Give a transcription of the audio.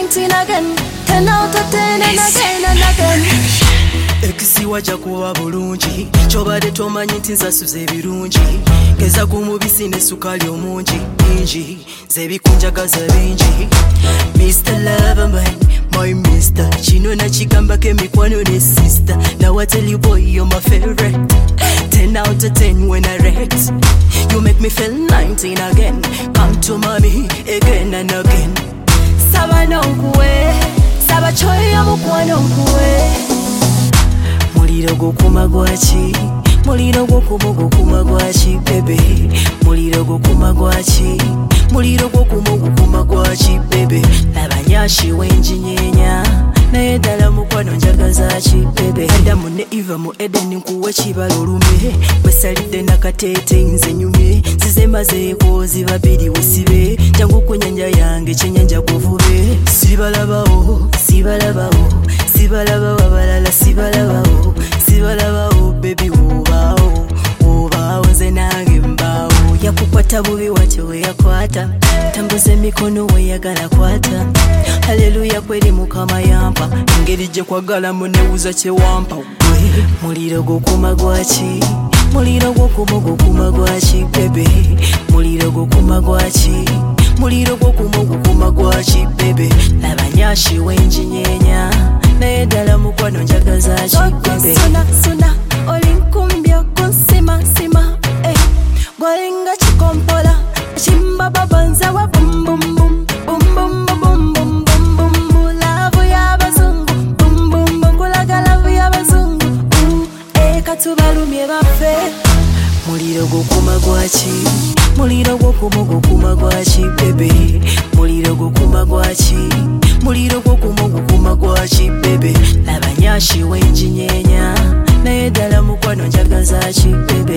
19 again, 10 out of 10 and again and again. Ekisiwa jakuwa bulungi chobade tomanyi nti nsasuze ebirungi geza kumubisi ne sukali omungi bingi zebikunjagaza bingi Mr. Loverman, my mister chino na chigambako emikwano ne sister. Now I tell you boy you're my favorite, 10 out of 10 when I rate. You make me feel 19 again, come to mommy again and again. Saba nonkuwe, saba choyo mukwano nkuwe. Muliro gukuma gwachi, muliro gukuma gwachi bebe. Muliro gukuma gwachi, muliro gukuma gwachi bebe. Labanyashi wenjinyenya, naye ddala mukwano njagaza ki bebe. Adamu ne Eva mu Eden nkuwe kibala olume, wesalidde nakateete nze nyume. Zizemazeeko zibabiri wesibe, jangu ku nnyanja yange kyennyanja kuvube. Sibalabawo, sibalabawo, sibalabawo abalala sibalabawo, sibalabawo baby wobaawo, wobaawo nze nange mbaawo. Yakukwata bubi watyo weyakwata, tambuza emikono weyagala kwata. Haleluya kweri mukama yampa, engeri gye kwagalamu newuza kyewampa. Muliro gukuma gwaki, muliro gukuma gwaki bebe. Muliro gukuma gwaki, muliro gukuma gwaki bebe. Labanyashi wenjinyenya, naye ddala mukwano njagaza ki bebe. Suna olinkumbya kunsima sima, gwalinga chikompola chimbaba banza wa bum bum bum bum bum bum bum bum bum. Lavu y'abazungu bum bum bum, kulaga lavu y'abazungu katubalumye bafe. Muliro gukuma gwaki, muliro gukuma gwaki bebe. Muliro gukuma gwaki, muliro gukuma gwaki bebe. Labanyashi wenjinyenya, naye ddala mukwano njagaza ki bebe.